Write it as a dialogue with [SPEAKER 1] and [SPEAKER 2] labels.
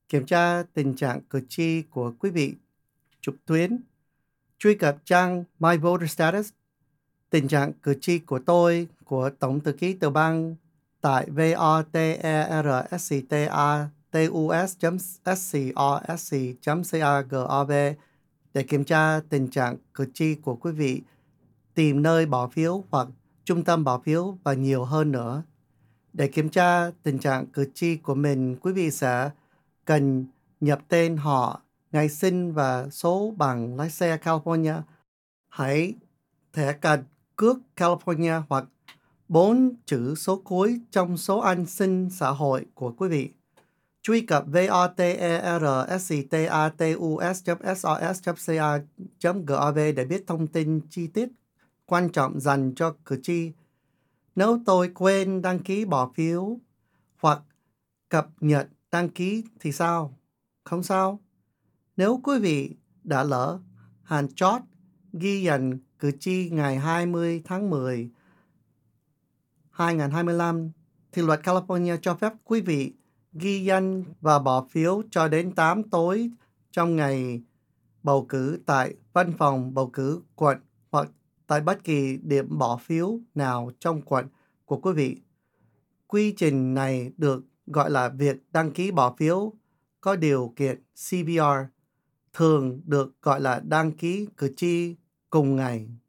[SPEAKER 1] Kiểm tra tình trạng cử tri của quý vị trực tuyến. Truy cập trang My Voter Status. Tình trạng cử tri của tôi, của Tổng thư ký tiểu bang tại voterstatus.scosc.gov để kiểm tra tình trạng cử tri của quý vị, tìm nơi bỏ phiếu hoặc trung tâm bỏ phiếu và nhiều hơn nữa. Để kiểm tra tình trạng cử tri của mình, quý vị sẽ cần nhập tên họ, ngày sinh và số bằng lái xe California. Hãy thẻ căn cước California hoặc 4 chữ số cuối trong số an sinh xã hội của quý vị. Truy cập voterstatus.sos.ca.gov để biết thông tin chi tiết quan trọng dành cho cử tri. Nếu tôi quên đăng ký bỏ phiếu hoặc cập nhật đăng ký thì sao? Không sao. Nếu quý vị đã lỡ hạn chót ghi nhận cử tri ngày 20 tháng 10, 2025, thì luật California cho phép quý vị ghi danh và bỏ phiếu cho đến 8 tối trong ngày bầu cử tại văn phòng bầu cử quận hoặc tại bất kỳ điểm bỏ phiếu nào trong quận của quý vị. Quy trình này được gọi là việc đăng ký bỏ phiếu có điều kiện CBR, thường được gọi là đăng ký cử tri cùng ngày.